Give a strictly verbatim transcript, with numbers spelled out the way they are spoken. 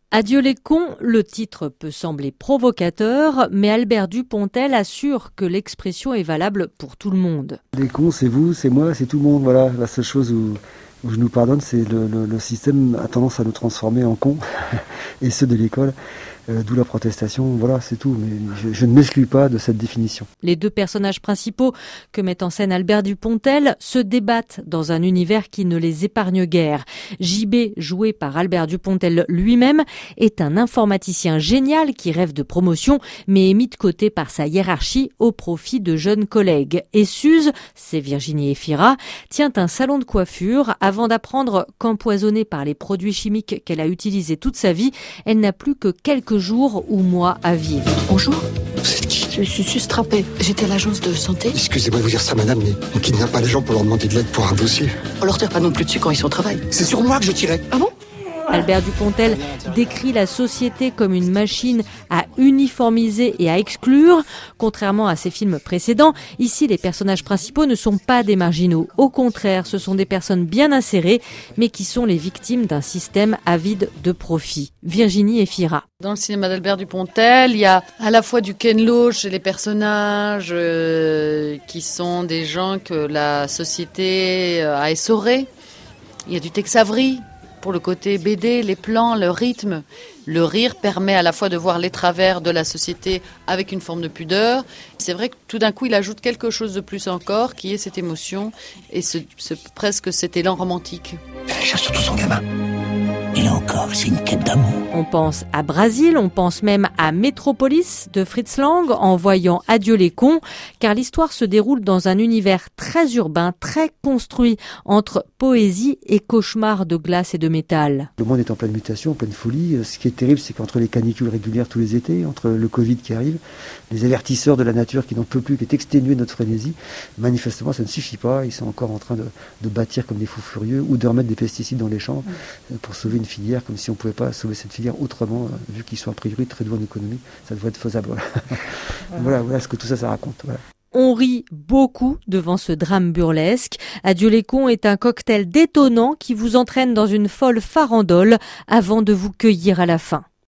Adieu les cons, le titre peut sembler provocateur, mais Albert Dupontel assure que l'expression est valable pour tout le monde. Les cons, c'est vous, c'est moi, c'est tout le monde. Voilà, la seule chose où, où je nous pardonne, c'est le, le, le système a tendance à nous transformer en cons, et ceux de l'école. Euh, d'où la protestation, voilà, c'est tout. Mais je, je ne m'exclus pas de cette définition. Les deux personnages principaux que met en scène Albert Dupontel se débattent dans un univers qui ne les épargne guère. J B, joué par Albert Dupontel lui-même, est un informaticien génial qui rêve de promotion, mais est mis de côté par sa hiérarchie au profit de jeunes collègues. Et Suze, c'est Virginie Efira, tient un salon de coiffure avant d'apprendre qu'empoisonnée par les produits chimiques qu'elle a utilisés toute sa vie, elle n'a plus que quelques jours ou mois à vivre. Bonjour. Vous êtes qui? Je suis sustrappée. J'étais à l'agence de santé. Excusez-moi de vous dire ça, madame, mais on kidnappe pas les gens pour leur demander de l'aide pour un dossier. On leur tire pas non plus dessus quand ils sont au travail. C'est sur moi que je tirais. Ah bon? Albert Dupontel décrit la société comme une machine à uniformiser et à exclure. Contrairement à ses films précédents, ici les personnages principaux ne sont pas des marginaux. Au contraire, ce sont des personnes bien insérées, mais qui sont les victimes d'un système avide de profit. Virginie Efira. Dans le cinéma d'Albert Dupontel, il y a à la fois du Ken Loach chez les personnages euh, qui sont des gens que la société a essorés. Il y a du Tex Avery pour le côté B D, les plans, le rythme. Le rire permet à la fois de voir les travers de la société avec une forme de pudeur. C'est vrai que tout d'un coup, il ajoute quelque chose de plus encore, qui est cette émotion et ce, ce, presque cet élan romantique. Elle cherche surtout son gamin. Et là encore, c'est une quête d'amour. On pense à Brasil, on pense même à Métropolis de Fritz Lang en voyant Adieu les cons, car l'histoire se déroule dans un univers très urbain, très construit, entre poésie et cauchemar de glace et de métal. Le monde est en pleine mutation, en pleine folie. Ce qui est terrible, c'est qu'entre les canicules régulières tous les étés, entre le Covid qui arrive, les avertisseurs de la nature qui n'en peut plus, qui est exténué de notre frénésie, manifestement ça ne suffit pas. Ils sont encore en train de, de bâtir comme des fous furieux ou de remettre des pesticides dans les champs pour sauver une filière, comme si on ne pouvait pas sauver cette filière autrement, vu qu'ils sont a priori très doués en économie. Ça devrait être faisable. Voilà, voilà, voilà ce que tout ça, ça raconte. Voilà. On rit beaucoup devant ce drame burlesque. Adieu les cons est un cocktail détonnant qui vous entraîne dans une folle farandole avant de vous cueillir à la fin.